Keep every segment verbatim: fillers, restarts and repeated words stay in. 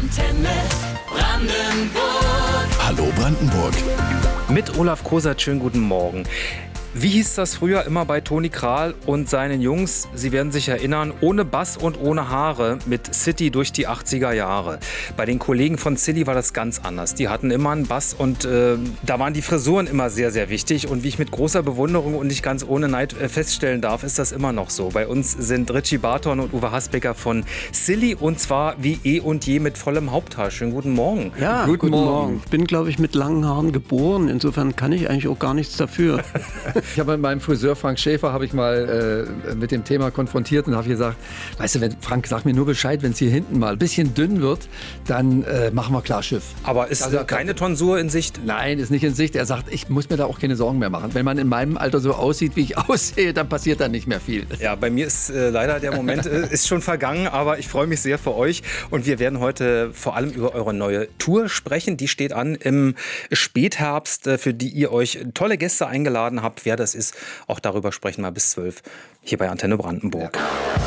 Antenne Brandenburg. Hallo Brandenburg. Mit Olaf Kosert, schönen guten Morgen. Wie hieß das früher immer bei Toni Kral und seinen Jungs? Sie werden sich erinnern, ohne Bass und ohne Haare mit City durch die achtziger Jahre. Bei den Kollegen von Silly war das ganz anders. Die hatten immer einen Bass und äh, da waren die Frisuren immer sehr, sehr wichtig. Und wie ich mit großer Bewunderung und nicht ganz ohne Neid äh, feststellen darf, ist das immer noch so. Bei uns sind Richie Barton und Uwe Hasbecker von Silly und zwar wie eh und je mit vollem Haupthaar. Schönen guten Morgen. Ja, guten, guten Morgen. Morgen. Ich bin, glaube ich, mit langen Haaren geboren. Insofern kann ich eigentlich auch gar nichts dafür. Ich habe mit meinem Friseur Frank Schäfer habe ich mal äh, mit dem Thema konfrontiert und habe gesagt, weißt du, wenn, Frank, sag mir nur Bescheid, wenn es hier hinten mal ein bisschen dünn wird, dann äh, machen wir Klarschiff. Aber ist also, keine Tonsur in Sicht? Nein, ist nicht in Sicht. Er sagt, ich muss mir da auch keine Sorgen mehr machen. Wenn man in meinem Alter so aussieht, wie ich aussehe, dann passiert da nicht mehr viel. Ja, bei mir ist äh, leider der Moment äh, ist schon vergangen, aber ich freue mich sehr für euch und wir werden heute vor allem über eure neue Tour sprechen. Die steht an im Spätherbst, äh, für die ihr euch tolle Gäste eingeladen habt. Wer das ist, auch darüber sprechen wir bis zwölf hier bei Antenne Brandenburg. Ja.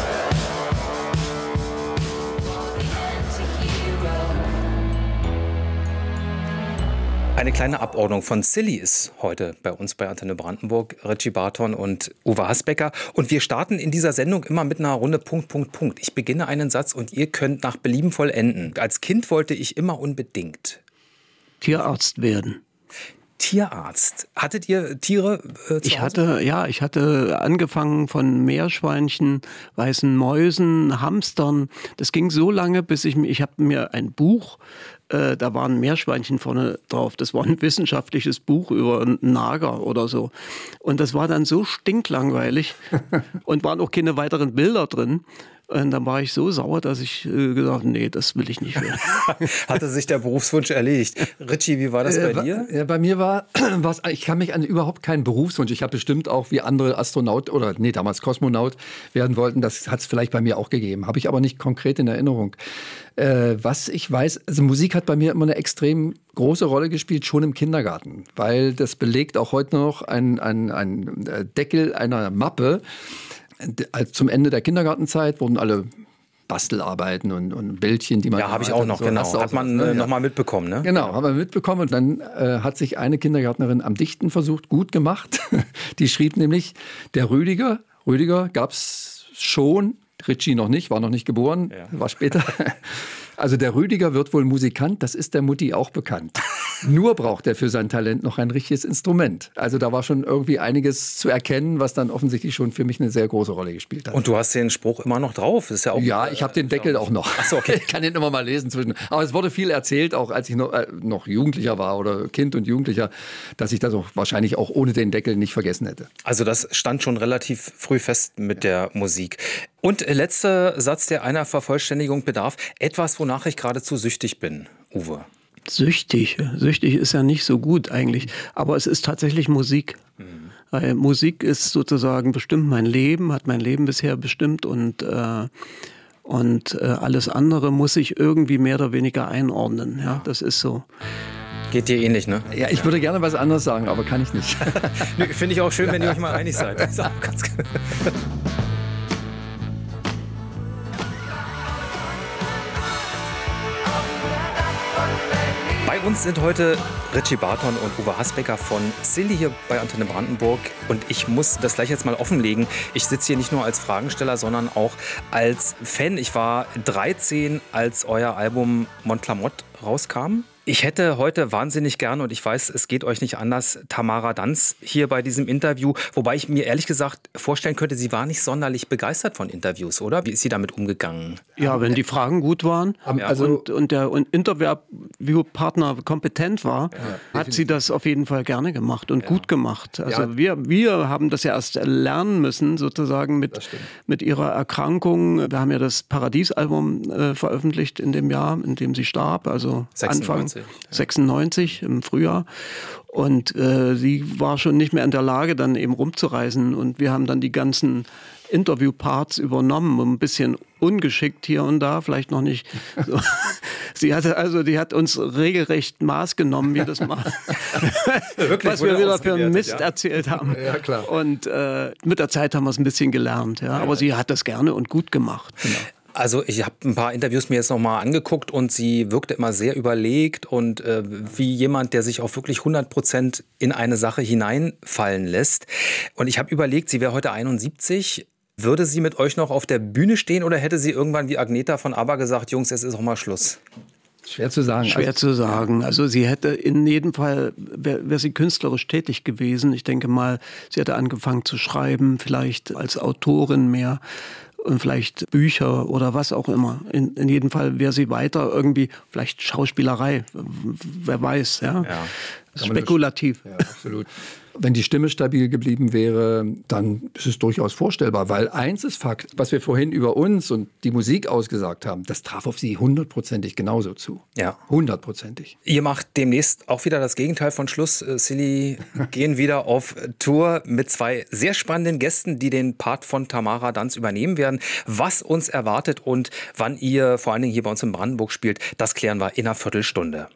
Eine kleine Abordnung von Silly ist heute bei uns bei Antenne Brandenburg, Richie Barton und Uwe Hasbecker. Und wir starten in dieser Sendung immer mit einer Runde Punkt, Punkt, Punkt. Ich beginne einen Satz und ihr könnt nach Belieben vollenden. Als Kind wollte ich immer unbedingt Tierarzt werden. Tierarzt. Hattet ihr Tiere äh, zu Ich Hause? hatte, ja, ich hatte angefangen von Meerschweinchen, weißen Mäusen, Hamstern. Das ging so lange, bis ich mir, ich habe mir ein Buch, äh, da waren Meerschweinchen vorne drauf. Das war ein wissenschaftliches Buch über einen Nager oder so. Und das war dann so stinklangweilig und waren auch keine weiteren Bilder drin. Und dann war ich so sauer, dass ich äh, gesagt habe, nee, das will ich nicht mehr. Hatte sich der Berufswunsch erledigt. Richie, wie war das bei äh, dir? Ja, bei mir war, was, ich kann mich an überhaupt keinen Berufswunsch. Ich habe bestimmt auch wie andere Astronaut oder nee, damals Kosmonaut werden wollten. Das hat es vielleicht bei mir auch gegeben. Habe ich aber nicht konkret in Erinnerung. Äh, was ich weiß, also Musik hat bei mir immer eine extrem große Rolle gespielt, schon im Kindergarten. Weil das belegt auch heute noch ein, ein, ein Deckel einer Mappe. Zum Ende der Kindergartenzeit wurden alle Bastelarbeiten und, und Bildchen, die man... Ja, habe ich auch noch, so, genau. Hat man äh, ja. noch mal mitbekommen, ne? Genau, haben wir mitbekommen. Und dann äh, hat sich eine Kindergärtnerin am Dichten versucht, gut gemacht. Die schrieb nämlich, der Rüdiger, Rüdiger gab es schon, Richie noch nicht, war noch nicht geboren, ja. war später... Also der Rüdiger wird wohl Musikant, das ist der Mutti auch bekannt. Nur braucht er für sein Talent noch ein richtiges Instrument. Also da war schon irgendwie einiges zu erkennen, was dann offensichtlich schon für mich eine sehr große Rolle gespielt hat. Und du hast den Spruch immer noch drauf? Das ist ja, auch, ja, ich habe den Deckel auch noch. Ach so, okay. Ich kann den immer mal lesen zwischen. Aber es wurde viel erzählt, auch als ich noch, äh, noch Jugendlicher war oder Kind und Jugendlicher, dass ich das auch wahrscheinlich auch ohne den Deckel nicht vergessen hätte. Also das stand schon relativ früh fest mit der Musik. Und letzter Satz, der einer Vervollständigung bedarf. Etwas, wonach ich geradezu süchtig bin, Uwe. Süchtig. Süchtig ist ja nicht so gut eigentlich. Aber es ist tatsächlich Musik. Mhm. Weil Musik ist sozusagen bestimmt mein Leben, hat mein Leben bisher bestimmt und, äh, und äh, alles andere muss ich irgendwie mehr oder weniger einordnen. Ja, das ist so. Geht dir ähnlich, ne? Ja, ich würde gerne was anderes sagen, aber kann ich nicht. Finde ich auch schön, wenn ihr euch mal einig seid. Das ist auch ganz Bei uns sind heute Richie Barton und Uwe Hasbecker von Silly hier bei Antenne Brandenburg. Und ich muss das gleich jetzt mal offenlegen. Ich sitze hier nicht nur als Fragensteller, sondern auch als Fan. Ich war dreizehn, als euer Album Montclamotte rauskam. Ich hätte heute wahnsinnig gern, und ich weiß, es geht euch nicht anders, Tamara Danz hier bei diesem Interview. Wobei ich mir ehrlich gesagt vorstellen könnte, sie war nicht sonderlich begeistert von Interviews, oder? Wie ist sie damit umgegangen? Ja, wenn die Fragen gut waren also und, und der Interviewpartner kompetent war, ja, hat sie das auf jeden Fall gerne gemacht und ja. gut gemacht. Also ja. wir, wir haben das ja erst lernen müssen, sozusagen mit, mit ihrer Erkrankung. Wir haben ja das Paradies-Album äh, veröffentlicht in dem Jahr, in dem sie starb, also sechsundneunzig. Anfang sechsundneunzig im Frühjahr. Und äh, sie war schon nicht mehr in der Lage, dann eben rumzureisen. Und wir haben dann die ganzen Interviewparts übernommen, ein bisschen ungeschickt hier und da, vielleicht noch nicht. So. Sie hatte also, die hat uns regelrecht Maß genommen, wie das mal, Wirklich, was wir wieder für einen Mist ja. erzählt haben. Ja, klar. Und äh, mit der Zeit haben wir es ein bisschen gelernt. Ja. Aber sie hat das gerne und gut gemacht. Genau. Also ich habe ein paar Interviews mir jetzt nochmal angeguckt und sie wirkte immer sehr überlegt und äh, wie jemand, der sich auch wirklich hundert Prozent in eine Sache hineinfallen lässt. Und ich habe überlegt, sie wäre heute einundsiebzig. Würde sie mit euch noch auf der Bühne stehen oder hätte sie irgendwann wie Agnetha von ABBA gesagt, Jungs, es ist auch mal Schluss? Schwer zu sagen. Schwer also, zu sagen. Also sie hätte in jedem Fall, wäre wär sie künstlerisch tätig gewesen. Ich denke mal, sie hätte angefangen zu schreiben, vielleicht als Autorin mehr und vielleicht Bücher oder was auch immer. In, in jedem Fall wäre sie weiter irgendwie, vielleicht Schauspielerei, wer weiß. Ja? Ja. Spekulativ. Ja, absolut. Wenn die Stimme stabil geblieben wäre, dann ist es durchaus vorstellbar. Weil eins ist Fakt, was wir vorhin über uns und die Musik ausgesagt haben, das traf auf sie hundertprozentig genauso zu. Ja. Hundertprozentig. Ihr macht demnächst auch wieder das Gegenteil von Schluss. Äh, Silly gehen wieder auf Tour mit zwei sehr spannenden Gästen, die den Part von Tamara Danz übernehmen werden. Was uns erwartet und wann ihr vor allen Dingen hier bei uns in Brandenburg spielt, das klären wir in einer Viertelstunde.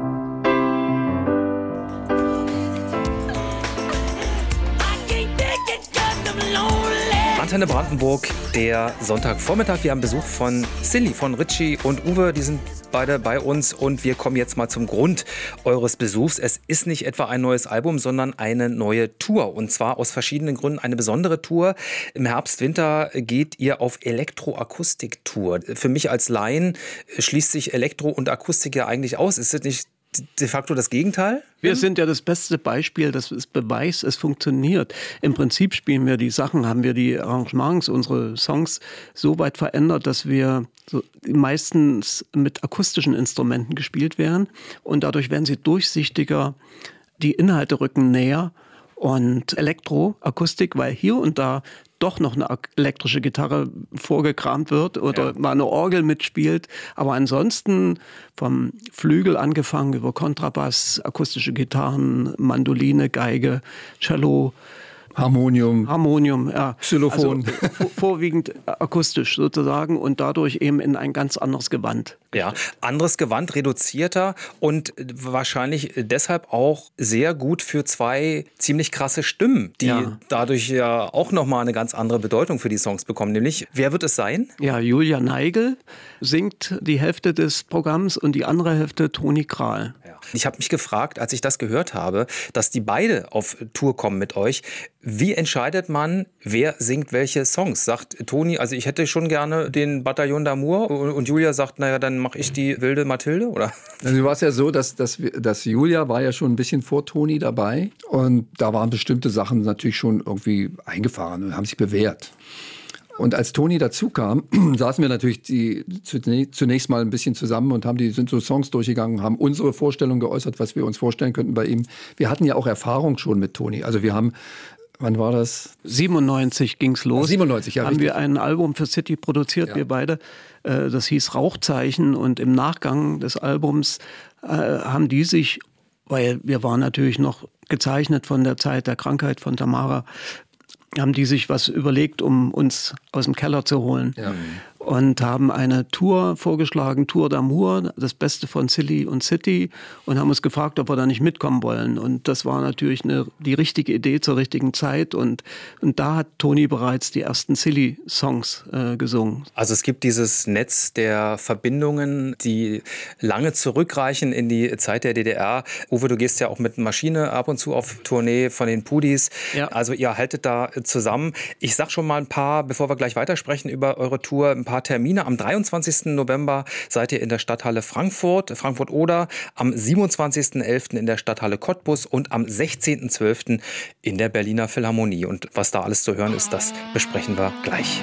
Antenne Brandenburg, der Sonntagvormittag. Wir haben Besuch von Silly, von Richie und Uwe. Die sind beide bei uns und wir kommen jetzt mal zum Grund eures Besuchs. Es ist nicht etwa ein neues Album, sondern eine neue Tour. Und zwar aus verschiedenen Gründen eine besondere Tour. Im Herbst, Winter geht ihr auf Elektroakustik-Tour. Für mich als Laien schließt sich Elektro und Akustik ja eigentlich aus. Ist das nicht de facto das Gegenteil? Wir sind ja das beste Beispiel, das ist Beweis, es funktioniert. Im Prinzip spielen wir die Sachen, haben wir die Arrangements, unsere Songs so weit verändert, dass wir so meistens mit akustischen Instrumenten gespielt werden und dadurch werden sie durchsichtiger, die Inhalte rücken näher und Elektroakustik, weil hier und da doch noch eine elektrische Gitarre vorgekramt wird oder ja. mal eine Orgel mitspielt. Aber ansonsten vom Flügel angefangen über Kontrabass, akustische Gitarren, Mandoline, Geige, Cello, Harmonium, Harmonium, ja. Xylophon. Also vorwiegend akustisch sozusagen und dadurch eben in ein ganz anderes Gewand. Ja, anderes Gewand, reduzierter und wahrscheinlich deshalb auch sehr gut für zwei ziemlich krasse Stimmen, die ja. dadurch ja auch nochmal eine ganz andere Bedeutung für die Songs bekommen. Nämlich, wer wird es sein? Ja, Julia Neigel singt die Hälfte des Programms und die andere Hälfte Toni Kral. Ja. Ich habe mich gefragt, als ich das gehört habe, dass die beide auf Tour kommen mit euch. Wie entscheidet man, wer singt welche Songs? Sagt Toni, also ich hätte schon gerne den Bataillon d'Amour und Julia sagt, naja, dann mache ich die wilde Mathilde, oder? Also war es ja so, dass, dass, dass Julia war ja schon ein bisschen vor Toni dabei und da waren bestimmte Sachen natürlich schon irgendwie eingefahren und haben sich bewährt. Und als Toni dazu kam, saßen wir natürlich die, zunächst mal ein bisschen zusammen und haben die, sind so Songs durchgegangen, haben unsere Vorstellung geäußert, was wir uns vorstellen könnten bei ihm. Wir hatten ja auch Erfahrung schon mit Toni. Also wir haben, wann war das? siebenundneunzig ging's los. Ach, siebenundneunzig, ja, haben richtig. wir ein Album für City produziert, ja. wir beide. Das hieß Rauchzeichen und im Nachgang des Albums äh, haben die sich, weil wir waren natürlich noch gezeichnet von der Zeit der Krankheit von Tamara, haben die sich was überlegt, um uns aus dem Keller zu holen. Ja. Und haben eine Tour vorgeschlagen, Tour d'Amour, das Beste von Silly und City, und haben uns gefragt, ob wir da nicht mitkommen wollen. Und das war natürlich eine, die richtige Idee zur richtigen Zeit. Und, und da hat Toni bereits die ersten Silly-Songs äh, gesungen. Also es gibt dieses Netz der Verbindungen, die lange zurückreichen in die Zeit der D D R. Uwe, du gehst ja auch mit Maschine ab und zu auf Tournee von den Pudis. Ja. Also ihr haltet da zusammen. Ich sag schon mal ein paar, bevor wir gleich weitersprechen über eure Tour, ein paar Termine. Am dreiundzwanzigsten November seid ihr in der Stadthalle Frankfurt, Frankfurt-Oder, am siebenundzwanzigsten elften in der Stadthalle Cottbus und am sechzehnten zwölften in der Berliner Philharmonie. Und was da alles zu hören ist, das besprechen wir gleich.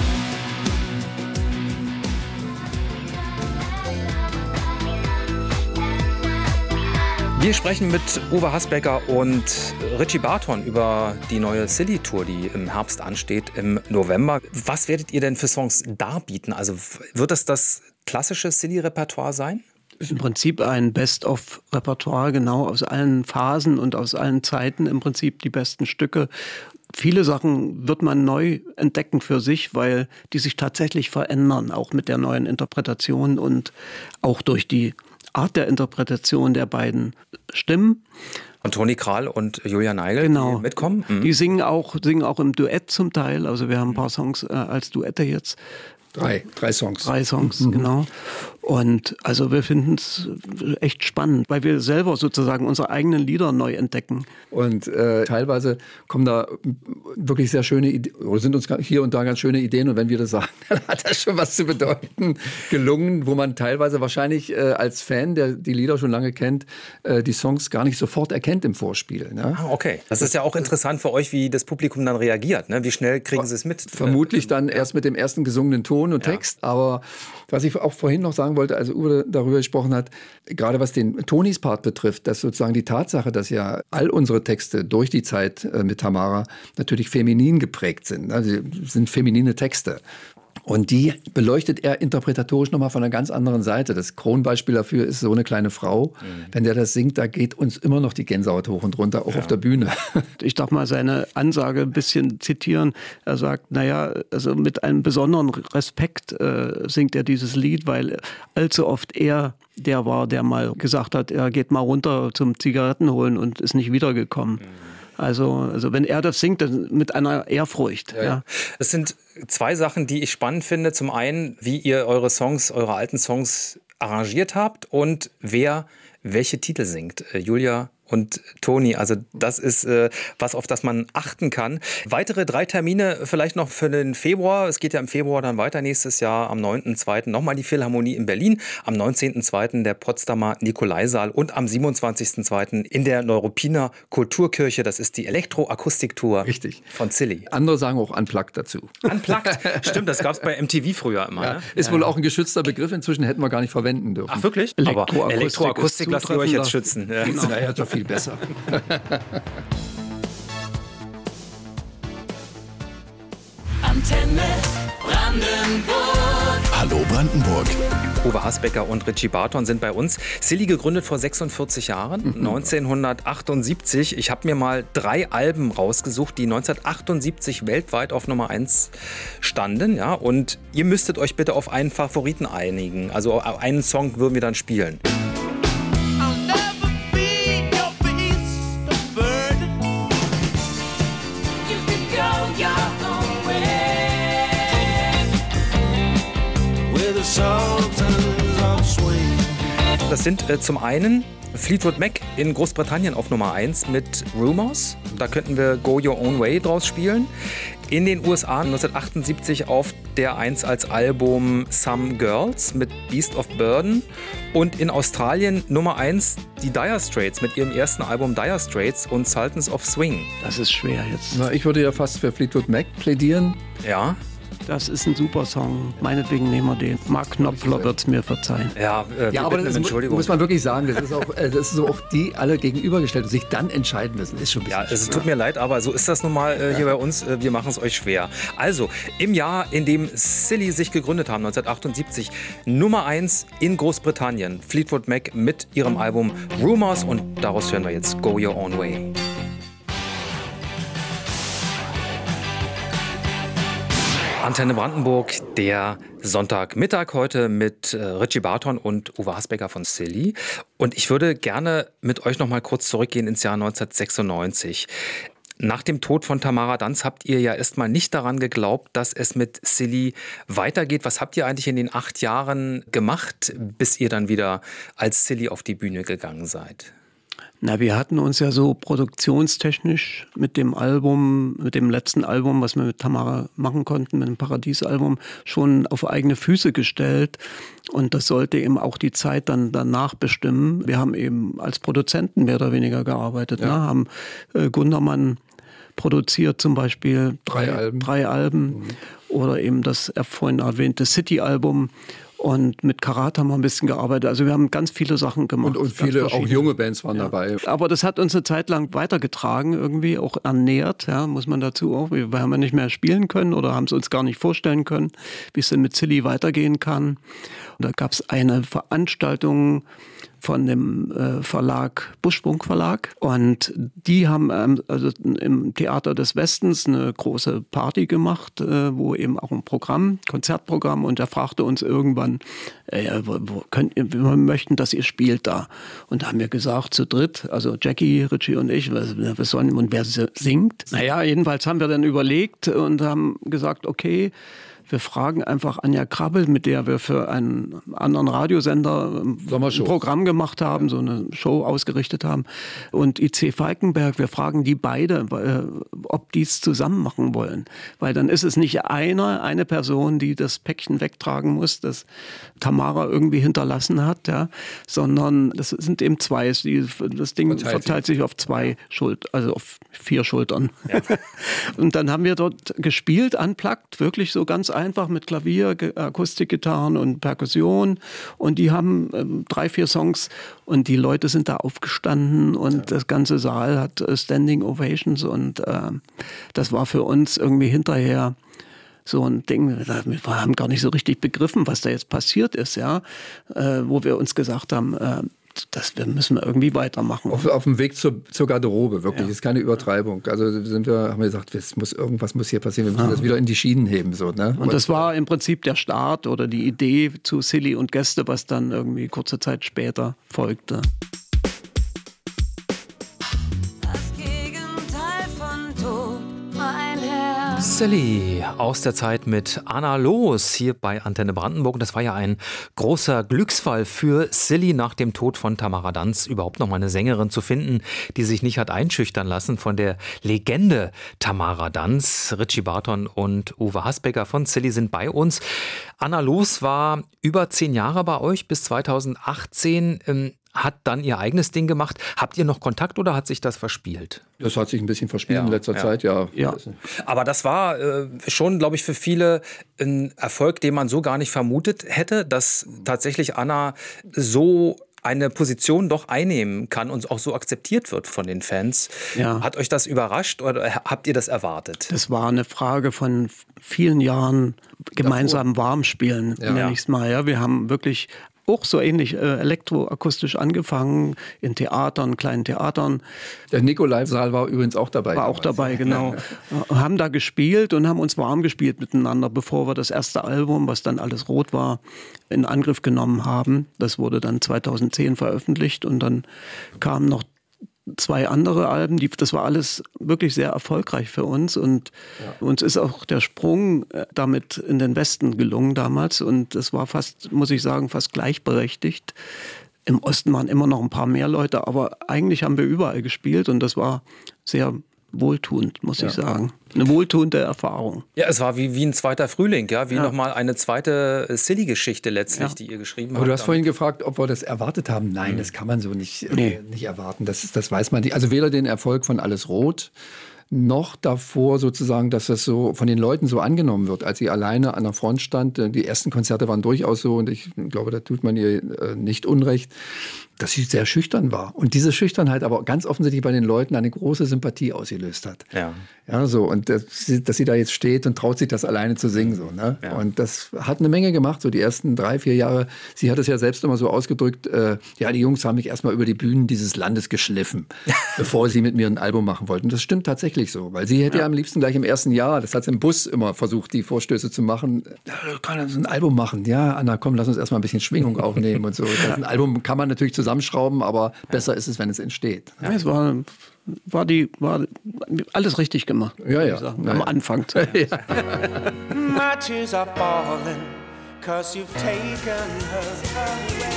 Wir sprechen mit Uwe Hasbecker und Richie Barton über die neue Silly-Tour, die im Herbst ansteht, im November. Was werdet ihr denn für Songs darbieten? Also wird das das klassische Silly-Repertoire sein? Das ist im Prinzip ein Best-of-Repertoire, genau aus allen Phasen und aus allen Zeiten im Prinzip die besten Stücke. Viele Sachen wird man neu entdecken für sich, weil die sich tatsächlich verändern, auch mit der neuen Interpretation und auch durch die Art der Interpretation der beiden Stimmen. Und Toni Kral und Julia Neigel, genau. die mitkommen? Mhm. Die singen auch, singen auch im Duett zum Teil. Also wir haben ein paar Songs äh, als Duette jetzt. Drei, drei Songs. Drei Songs, mhm. genau. Und also wir finden es echt spannend, weil wir selber sozusagen unsere eigenen Lieder neu entdecken. Und äh, teilweise kommen da wirklich sehr schöne Ideen, oder sind uns hier und da ganz schöne Ideen. Und wenn wir das sagen, dann hat das schon was zu bedeuten gelungen, wo man teilweise wahrscheinlich äh, als Fan, der die Lieder schon lange kennt, äh, die Songs gar nicht sofort erkennt im Vorspiel. Ne? Ah, okay. Das ist ja auch interessant für euch, wie das Publikum dann reagiert. Ne? Wie schnell kriegen sie es mit? Vermutlich dann ja. erst mit dem ersten gesungenen Ton und ja. Text. Aber was ich auch vorhin noch sagen wollte, also Uwe darüber gesprochen hat, gerade was den Tonis Part betrifft, dass sozusagen die Tatsache, dass ja all unsere Texte durch die Zeit äh, mit Tamara natürlich feminin geprägt sind. Also sie sind feminine Texte. Und die beleuchtet er interpretatorisch nochmal von einer ganz anderen Seite. Das Kronbeispiel dafür ist So eine kleine Frau. Mhm. Wenn der das singt, da geht uns immer noch die Gänsehaut hoch und runter, auch ja. auf der Bühne. Ich darf mal seine Ansage ein bisschen zitieren. Er sagt, naja, also mit einem besonderen Respekt äh, singt er dieses Lied, weil allzu oft er der war, der mal gesagt hat, er geht mal runter zum Zigaretten holen und ist nicht wiedergekommen. Mhm. Also, also wenn er das singt, dann mit einer Ehrfurcht. Ja, ja. Es sind zwei Sachen, die ich spannend finde. Zum einen, wie ihr eure Songs, eure alten Songs arrangiert habt und wer welche Titel singt. Äh, Julia und Toni, also das ist äh, was, auf das man achten kann. Weitere drei Termine vielleicht noch für den Februar. Es geht ja im Februar dann weiter nächstes Jahr. Am neunten zweiten nochmal die Philharmonie in Berlin. Am neunzehnten zweiten der Potsdamer Nikolaisaal. Und am siebenundzwanzigsten zweiten in der Neuruppiner Kulturkirche. Das ist die Elektroakustiktour Richtig. von Silly. Andere sagen auch Unplugged dazu. Unplugged? Stimmt, das gab es bei M T V früher immer. Ja, ne? Ist ja. wohl auch ein geschützter Begriff. Inzwischen hätten wir gar nicht verwenden dürfen. Ach wirklich? Elektroakustik Aber Elektroakustik lasst ihr euch jetzt schützen. Ja. Genau. Naja, doch viel besser. Antenne Brandenburg. Hallo Brandenburg. Uwe Hasbecker und Richie Barton sind bei uns. Silly gegründet vor sechsundvierzig Jahren, mhm. neunzehnhundertachtundsiebzig. Ich habe mir mal drei Alben rausgesucht, die neunzehnhundertachtundsiebzig weltweit auf Nummer eins standen. Ja? Und ihr müsstet euch bitte auf einen Favoriten einigen. Also einen Song würden wir dann spielen. Das sind äh, zum einen Fleetwood Mac in Großbritannien auf Nummer eins mit Rumors. Da könnten wir Go Your Own Way draus spielen. In den U S A neunzehnhundertachtundsiebzig auf der eins als Album Some Girls mit Beast of Burden. Und in Australien Nummer eins die Dire Straits mit ihrem ersten Album Dire Straits und Sultans of Swing. Das ist schwer jetzt. Na, ich würde ja fast für Fleetwood Mac plädieren. Ja. Das ist ein super Song. Meinetwegen nehmen wir den. Mark Knopfler wird es mir verzeihen. Ja, äh, ja aber das ist, muss man wirklich sagen, das ist auch, äh, das ist so auch die alle gegenübergestellt und sich dann entscheiden müssen. Ist schon ein bisschen ja, es tut mir leid, aber so ist das nun mal äh, hier ja. bei uns. Äh, wir machen es euch schwer. Also, im Jahr, in dem Silly sich gegründet haben, neunzehnhundertachtundsiebzig, Nummer eins in Großbritannien. Fleetwood Mac mit ihrem Album Rumors und daraus hören wir jetzt Go Your Own Way. Antenne Brandenburg, der Sonntagmittag heute mit äh, Richie Barton und Uwe Hasbecker von Silly. Und ich würde gerne mit euch noch mal kurz zurückgehen ins Jahr neunzehnhundertsechsundneunzig. Nach dem Tod von Tamara Danz habt ihr ja erstmal nicht daran geglaubt, dass es mit Silly weitergeht. Was habt ihr eigentlich in den acht Jahren gemacht, bis ihr dann wieder als Silly auf die Bühne gegangen seid? Na, wir hatten uns ja so produktionstechnisch mit dem Album, mit dem letzten Album, was wir mit Tamara machen konnten, mit dem Paradies-Album, schon auf eigene Füße gestellt. Und das sollte eben auch die Zeit dann danach bestimmen. Wir haben eben als Produzenten mehr oder weniger gearbeitet, ja. ne? Haben äh, Gundermann produziert zum Beispiel drei, drei Alben, drei Alben mhm. oder eben das vorhin erwähnte City-Album. Und mit Karat haben wir ein bisschen gearbeitet. Also wir haben ganz viele Sachen gemacht. Und, und viele, auch junge Bands waren ja. dabei. Aber das hat uns eine Zeit lang weitergetragen, irgendwie auch ernährt, ja, muss man dazu auch. Wir haben ja nicht mehr spielen können oder haben es uns gar nicht vorstellen können, wie es denn mit Silly weitergehen kann. Und da gab es eine Veranstaltung von dem äh, Verlag, Buschsprung Verlag. Und die haben ähm, also im Theater des Westens eine große Party gemacht, äh, wo eben auch ein Programm, Konzertprogramm, und er fragte uns irgendwann, äh, wo, wo könnt ihr, wir möchten, dass ihr spielt da. Und da haben wir gesagt, zu dritt, also Jackie, Richie und ich, was, was sollen, und wer singt? Naja, jedenfalls haben wir dann überlegt und haben gesagt, okay, wir fragen einfach Anja Krabbel, mit der wir für einen anderen Radiosender ein Programm gemacht haben, so eine Show ausgerichtet haben. Und I C Falkenberg, wir fragen die beide, ob die es zusammen machen wollen. Weil dann ist es nicht einer, eine Person, die das Päckchen wegtragen muss, das Tamara irgendwie hinterlassen hat, ja, sondern das sind eben zwei. Die, das Ding verteilt, verteilt sich auf zwei Schultern, also auf vier Schultern. Ja. Und dann haben wir dort gespielt, unplugged, wirklich so ganz einfach mit Klavier, Akustikgitarren und Perkussion. Und die haben ähm, drei, vier Songs und die Leute sind da aufgestanden und ja. das ganze Saal hat äh, Standing Ovations und äh, das war für uns irgendwie hinterher so ein Ding, wir haben gar nicht so richtig begriffen, was da jetzt passiert ist, ja, äh, wo wir uns gesagt haben, äh, das müssen wir irgendwie weitermachen. Auf, auf dem Weg zur, zur Garderobe, wirklich. Ja. Das ist keine Übertreibung. Also sind wir, haben wir gesagt, es muss, irgendwas muss hier passieren. Wir müssen ja. das wieder in die Schienen heben. So, ne? Und das war im Prinzip der Start oder die Idee zu Silly und Gäste, was dann irgendwie kurze Zeit später folgte. Silly aus der Zeit mit Anna Loos hier bei Antenne Brandenburg. Das war ja ein großer Glücksfall für Silly nach dem Tod von Tamara Danz, überhaupt noch mal eine Sängerin zu finden, die sich nicht hat einschüchtern lassen von der Legende Tamara Danz. Richie Barton und Uwe Hasbecker von Silly sind bei uns. Anna Loos war über zehn Jahre bei euch bis zweitausendachtzehn. Ähm, hat dann ihr eigenes Ding gemacht. Habt ihr noch Kontakt oder hat sich das verspielt? Das hat sich ein bisschen verspielt ja, in letzter ja. Zeit, ja. ja. Aber das war äh, schon, glaube ich, für viele ein Erfolg, den man so gar nicht vermutet hätte, dass tatsächlich Anna so eine Position doch einnehmen kann und auch so akzeptiert wird von den Fans. Ja. Hat euch das überrascht oder habt ihr das erwartet? Das war eine Frage von vielen Jahren gemeinsamen Warmspielen, ja. nenne ich es mal. Ja, wir haben wirklich auch so ähnlich äh, elektroakustisch angefangen, in Theatern, kleinen Theatern. Der Nikolai-Saal war übrigens auch dabei. War damals. auch dabei, genau. Ja. Haben da gespielt und haben uns warm gespielt miteinander, bevor wir das erste Album, was dann alles rot war, in Angriff genommen haben. Das wurde dann zweitausendzehn veröffentlicht und dann kamen noch zwei andere Alben, die, das war alles wirklich sehr erfolgreich für uns und ja. uns ist auch der Sprung damit in den Westen gelungen damals und das war fast, muss ich sagen, fast gleichberechtigt. Im Osten waren immer noch ein paar mehr Leute, aber eigentlich haben wir überall gespielt und das war sehr wohltuend, muss ja. ich sagen. Eine wohltuende Erfahrung. Ja, es war wie, wie ein zweiter Frühling, ja, wie ja. nochmal eine zweite Silly-Geschichte letztlich, ja. die ihr geschrieben habt. Aber du hast vorhin gefragt, ob wir das erwartet haben. Nein, mhm. das kann man so nicht, nee. äh, nicht erwarten. Das, das weiß man nicht. Also weder den Erfolg von Alles Rot, noch davor sozusagen, dass das so von den Leuten so angenommen wird, als sie alleine an der Front stand. Die ersten Konzerte waren durchaus so und ich glaube, da tut man ihr äh, nicht Unrecht, dass sie sehr schüchtern war. Und diese Schüchternheit aber ganz offensichtlich bei den Leuten eine große Sympathie ausgelöst hat. Ja. Ja, so. Und dass sie, dass sie da jetzt steht und traut sich das alleine zu singen. So, ne? Ja. Und das hat eine Menge gemacht, so die ersten drei, vier Jahre. Sie hat es ja selbst immer so ausgedrückt, äh, ja, die Jungs haben mich erstmal über die Bühnen dieses Landes geschliffen, bevor sie mit mir ein Album machen wollten. Das stimmt tatsächlich so, weil sie hätte ja. ja am liebsten gleich im ersten Jahr, das hat sie im Bus immer versucht, die Vorstöße zu machen, ja, kann er so ein Album machen. Ja, Anna, komm, lass uns erstmal ein bisschen Schwingung aufnehmen und so. Das, ein Album kann man natürlich zusammenschrauben, aber besser ist es, wenn es entsteht. Ja, es war, war, die, war alles richtig gemacht. Ja, ja. Sagen, am ja. Anfang. Ja. My tears are falling, 'cause you've taken her away.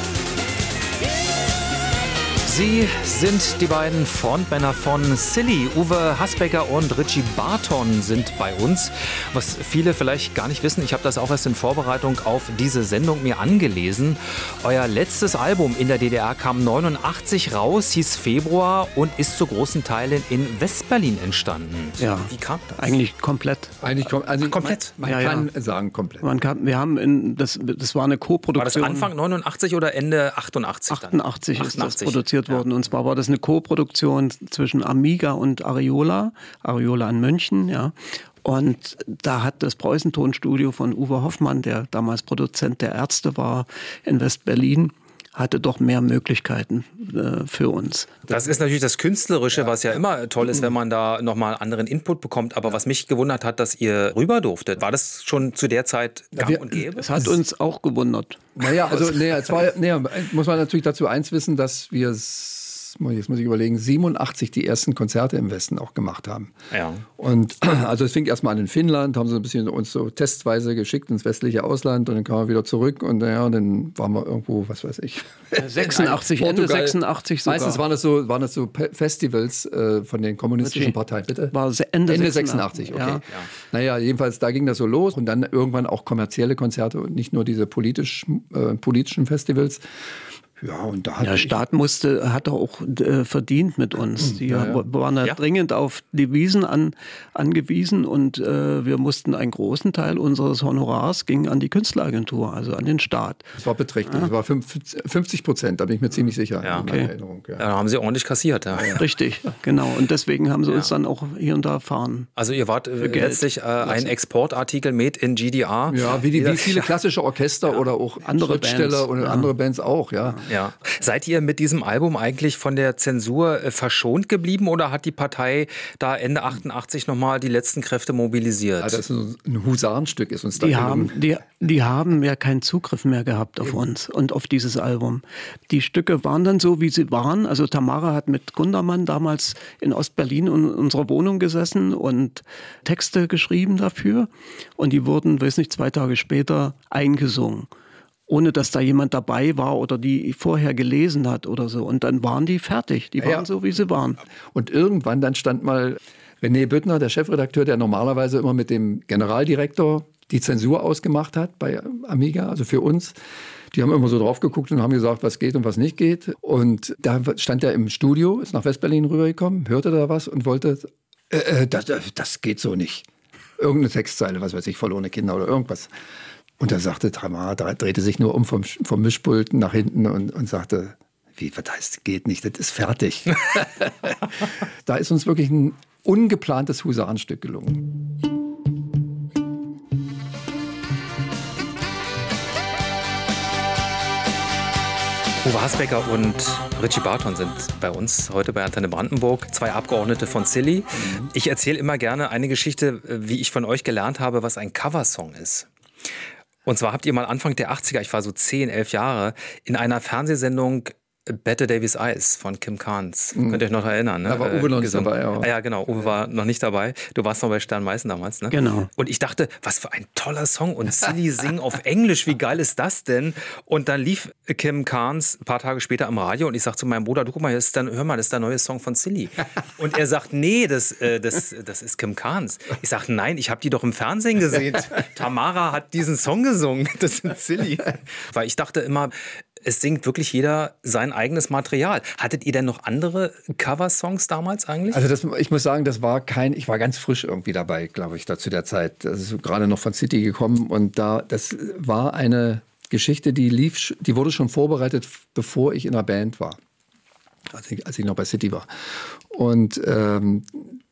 Sie sind die beiden Frontmänner von Silly. Uwe Hasbecker und Richie Barton sind bei uns. Was viele vielleicht gar nicht wissen, ich habe das auch erst in Vorbereitung auf diese Sendung mir angelesen. Euer letztes Album in der D D R kam neunundachtzig raus, hieß Februar und ist zu großen Teilen in Westberlin entstanden. Ja, wie kam das? Eigentlich komplett. Eigentlich kom also Ach, komplett? Man, man ja, kann ja. sagen komplett. Man kann, wir haben in, das, das war eine Co-Produktion. War das Anfang neunundachtzig oder Ende achtundachtzig? Dann? achtundachtzig ist achtundachtzig. Das produziert worden. Und zwar war das eine Co-Produktion zwischen Amiga und Ariola, Ariola in München, ja. Und da hat das Preußen-Tonstudio von Uwe Hoffmann, der damals Produzent der Ärzte war, in West-Berlin, hatte doch mehr Möglichkeiten äh, für uns. Das ist natürlich das Künstlerische, was ja immer toll ist, wenn man da nochmal anderen Input bekommt. Aber was mich gewundert hat, dass ihr rüber durftet. War das schon zu der Zeit gang und gäbe? Es hat uns auch gewundert. Naja, also nee, es war, nee, muss man natürlich dazu eins wissen, dass wir jetzt muss ich überlegen, siebenundachtzig die ersten Konzerte im Westen auch gemacht haben. Ja. Und also es fing erstmal an in Finnland, haben sie ein bisschen uns so testweise geschickt ins westliche Ausland und dann kamen wir wieder zurück und ja, dann waren wir irgendwo, was weiß ich. sechsundachtzig, Ende Portugal. sechsundachtzig sogar. Meistens waren das so, waren das so Festivals äh, von den kommunistischen Parteien, bitte? War Ende, Ende sechsundachtzig, sechsundachtzig, okay. ja. Ja. Naja, jedenfalls, da ging das so los und dann irgendwann auch kommerzielle Konzerte und nicht nur diese politisch, äh, politischen Festivals. Ja, und da hat Der Staat musste, hat auch äh, verdient mit uns. Die Ja, ja. waren ja, Ja. dringend auf Devisen an, angewiesen und äh, wir mussten einen großen Teil unseres Honorars ging an die Künstleragentur, also an den Staat. Das war beträchtlich, das war fünfzig Prozent, da bin ich mir ziemlich sicher. Ja. in meiner Okay. Erinnerung, ja. Ja, da haben sie ordentlich kassiert. Ja. Richtig, genau. Und deswegen haben sie uns dann auch hier und da fahren. Also ihr wart äh, Geld letztlich äh, ein Exportartikel made in G D R. Ja, wie, die, wie viele klassische Orchester oder auch Andere Schriftsteller Bands, und ja. andere Bands auch, ja. Ja. Seid ihr mit diesem Album eigentlich von der Zensur äh, verschont geblieben oder hat die Partei da Ende achtundachtzig nochmal die letzten Kräfte mobilisiert? Also das ist ein Husarenstück ist uns da Die gelungen. haben, die, die haben ja keinen Zugriff mehr gehabt auf uns und auf dieses Album. Die Stücke waren dann so, wie sie waren. Also Tamara hat mit Gundermann damals in Ostberlin in unserer Wohnung gesessen und Texte geschrieben dafür. Und die wurden, weiß nicht, zwei Tage später eingesungen, ohne dass da jemand dabei war oder die vorher gelesen hat oder so. Und dann waren die fertig. Die waren Ja. so, wie sie waren. Und irgendwann dann stand mal René Büttner, der Chefredakteur, der normalerweise immer mit dem Generaldirektor die Zensur ausgemacht hat bei Amiga, also für uns. Die haben immer so drauf geguckt und haben gesagt, was geht und was nicht geht. Und da stand er im Studio, ist nach Westberlin rübergekommen, hörte da was und wollte, äh, äh, das, das geht so nicht. Irgendeine Textzeile, was weiß ich, verlorene Kinder oder irgendwas. Und da sagte Tamara, drehte sich nur um vom, vom Mischpult nach hinten und, und sagte, wie, was heißt, geht nicht, das ist fertig. Da ist uns wirklich ein ungeplantes Husarenstück gelungen. Uwe Hasbecker und Richie Barton sind bei uns heute bei Antenne Brandenburg, zwei Abgeordnete von Silly. Ich erzähle immer gerne eine Geschichte, wie ich von euch gelernt habe, was ein Coversong ist. Und zwar habt ihr mal Anfang der achtziger, ich war so zehn, elf Jahre, in einer Fernsehsendung Bette Davis Eyes von Kim Carnes. Mhm. Könnt ihr euch noch erinnern? Ne? Da war Uwe noch nicht gesungen. dabei. Aber. Ah, ja, genau. Uwe war noch nicht dabei. Du warst noch bei Stern Meißen damals, ne? Genau. Und ich dachte, was für ein toller Song. Und Silly singen auf Englisch. Wie geil ist das denn? Und dann lief Kim Carnes ein paar Tage später am Radio und ich sagte zu meinem Bruder, du guck mal, das ist dann, hör mal, das ist der neue Song von Silly. Und er sagt, nee, das, äh, das, das ist Kim Carnes. Ich sage, nein, ich habe die doch im Fernsehen gesehen. Tamara hat diesen Song gesungen. Das sind Silly. Weil ich dachte immer, es singt wirklich jeder sein eigenes Material. Hattet ihr denn noch andere Coversongs damals eigentlich? Also das, ich muss sagen, das war kein, ich war ganz frisch irgendwie dabei, glaube ich, da zu der Zeit. Das ist gerade noch von City gekommen und da, das war eine Geschichte, die lief, die wurde schon vorbereitet, bevor ich in der Band war, als ich, als ich noch bei City war. Und ähm,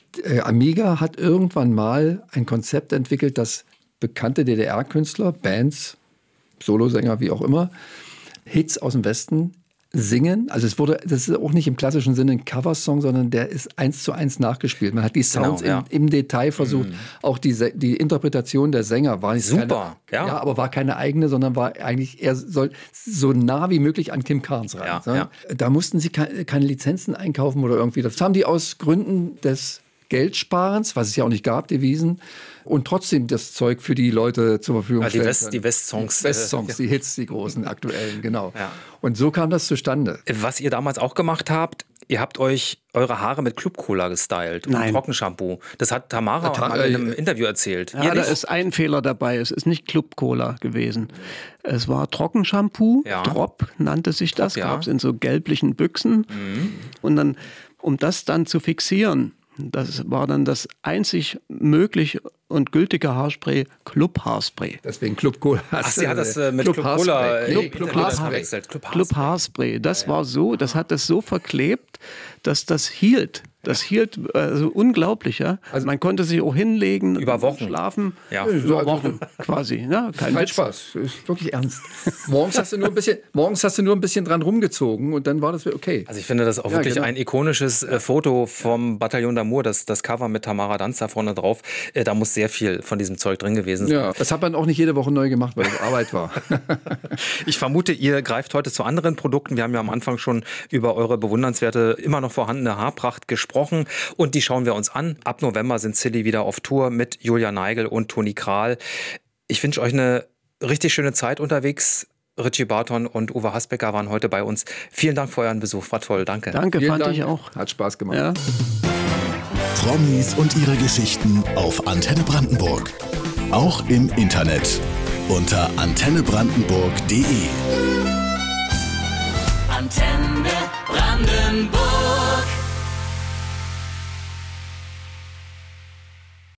Amiga hat irgendwann mal ein Konzept entwickelt, das bekannte D D R-Künstler, Bands, Solosänger, wie auch immer, Hits aus dem Westen singen. Also es wurde, das ist auch nicht im klassischen Sinne ein Coversong, sondern der ist eins zu eins nachgespielt. Man hat die Sounds Genau, ja. im, im Detail versucht. Mhm. Auch die, die Interpretation der Sänger war nicht super, keine, ja. ja, aber war keine eigene, sondern war eigentlich eher soll so nah wie möglich an Kim Carnes ran. Ja, ja. Da mussten sie keine, keine Lizenzen einkaufen oder irgendwie. Das haben die aus Gründen des Geldsparens, was es ja auch nicht gab, Devisen, und trotzdem das Zeug für die Leute zur Verfügung ja, die stellen West, können. die West-Songs. Die West-Songs, die Hits, die großen, aktuellen, genau. Ja. Und so kam das zustande. Was ihr damals auch gemacht habt, ihr habt euch eure Haare mit Club-Cola gestylt und Nein. Trockenshampoo. Das hat Tamara Ta- mal in einem äh, Interview erzählt. Ja, Ihr da nicht? ist ein Fehler dabei. Es ist nicht Club Cola gewesen. Es war Trockenshampoo, Ja. Drop nannte sich das, ja. gab es in so gelblichen Büchsen. Und dann, um das dann zu fixieren, das war dann das einzig möglich und gültige Haarspray, Club Haarspray. Deswegen Club Cola. Ach, sie hat das äh, mit Club Club Cola Haarspray. äh, Club- im Club Interview Haarspray. verwechselt. Club Club Haarspray. Das war so, das hat das so verklebt, dass das hielt. Das hielt also unglaublich, ja. Also man konnte sich auch hinlegen, über Wochen schlafen. Ja, über Wochen quasi. Ne? Kein, Kein Spaß, ist wirklich ernst. Morgens hast du nur ein bisschen, morgens hast du nur ein bisschen dran rumgezogen und dann war das okay. Also ich finde das auch ja, wirklich genau. ein ikonisches äh, Foto vom Bataillon d'Amour, das, das Cover mit Tamara Danz da vorne drauf. Äh, da muss sehr viel von diesem Zeug drin gewesen sein. Ja, das hat man auch nicht jede Woche neu gemacht, weil es Arbeit war. Ich vermute, ihr greift heute zu anderen Produkten. Wir haben ja am Anfang schon über eure bewundernswerte, immer noch vorhandene Haarpracht gesprochen und die schauen wir uns an. Ab November sind Silly wieder auf Tour mit Julia Neigel und Toni Kral. Ich wünsche euch eine richtig schöne Zeit unterwegs. Richie Barton und Uwe Hasbecker waren heute bei uns. Vielen Dank für euren Besuch, war toll, danke. Danke, Vielen fand Dank. ich auch. Hat Spaß gemacht. Ja. Promis und ihre Geschichten auf Antenne Brandenburg. Auch im Internet unter antenne brandenburg punkt de. Antenne Brandenburg.